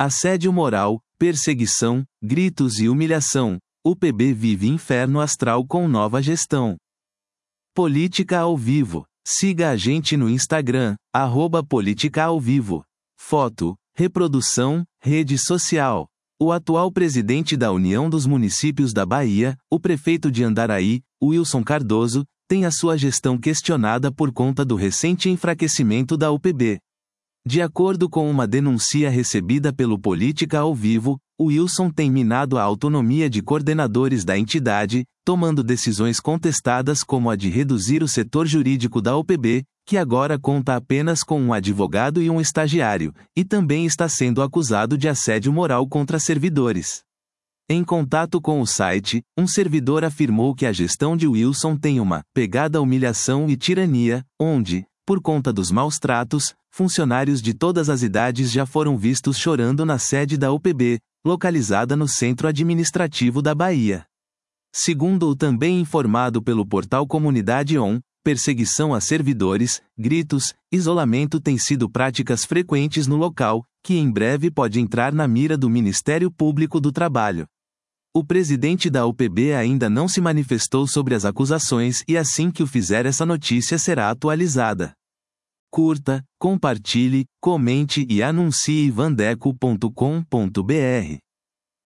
Assédio moral, perseguição, gritos e humilhação. UPB vive inferno astral com nova gestão. Política ao vivo. Siga a gente no Instagram, @política-ao-vivo. Foto, reprodução, rede social. O atual presidente da União dos Municípios da Bahia, o prefeito de Andaraí, Wilson Cardoso, tem a sua gestão questionada por conta do recente enfraquecimento da UPB. De acordo com uma denúncia recebida pelo Política ao Vivo, Wilson tem minado a autonomia de coordenadores da entidade, tomando decisões contestadas como a de reduzir o setor jurídico da UPB, que agora conta apenas com um advogado e um estagiário, e também está sendo acusado de assédio moral contra servidores. Em contato com o site, um servidor afirmou que a gestão de Wilson tem uma pegada humilhação e tirania, onde, por conta dos maus tratos, funcionários de todas as idades já foram vistos chorando na sede da UPB, localizada no centro administrativo da Bahia. Segundo o também informado pelo portal Comunidade On, perseguição a servidores, gritos, isolamento têm sido práticas frequentes no local, que em breve pode entrar na mira do Ministério Público do Trabalho. O presidente da UPB ainda não se manifestou sobre as acusações e assim que o fizer essa notícia será atualizada. Curta, compartilhe, comente e anuncie vandeco.com.br.